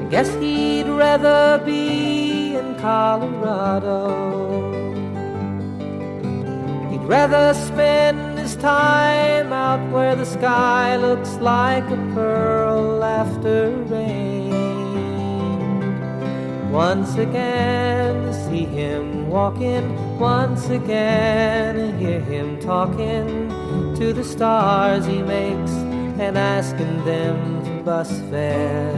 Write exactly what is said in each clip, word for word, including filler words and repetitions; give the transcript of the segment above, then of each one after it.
Guess he'd rather be in Colorado. He'd rather spend his time out where the sky looks like a pearl after rain. Once again to see him walking, once again to hear him talking to the stars he makes and asking them for bus fare.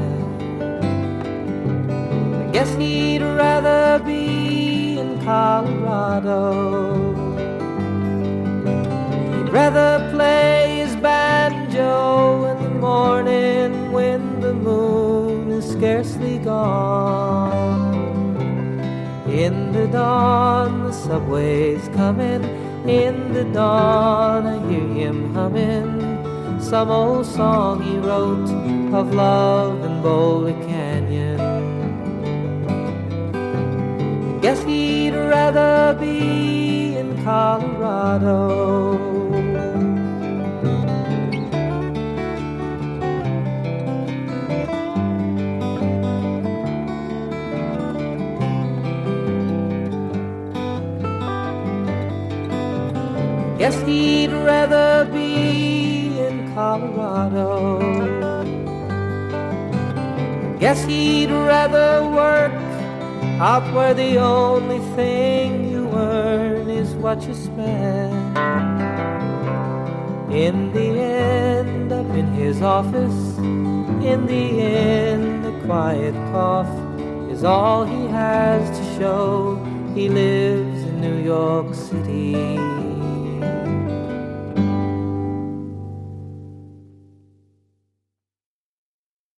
I guess he'd rather be in Colorado. He'd rather play his banjo in the morning when the moon is scarcely gone. In the dawn the subway's coming, in the dawn I hear him humming some old song he wrote of love in Boulder Canyon. Guess he'd rather be in Colorado. Guess he'd rather be in Colorado. Guess he'd rather work out where the only thing you earn is what you spend. In the end, up in his office, in the end, a quiet cough is all he has to show. He lives in New York City.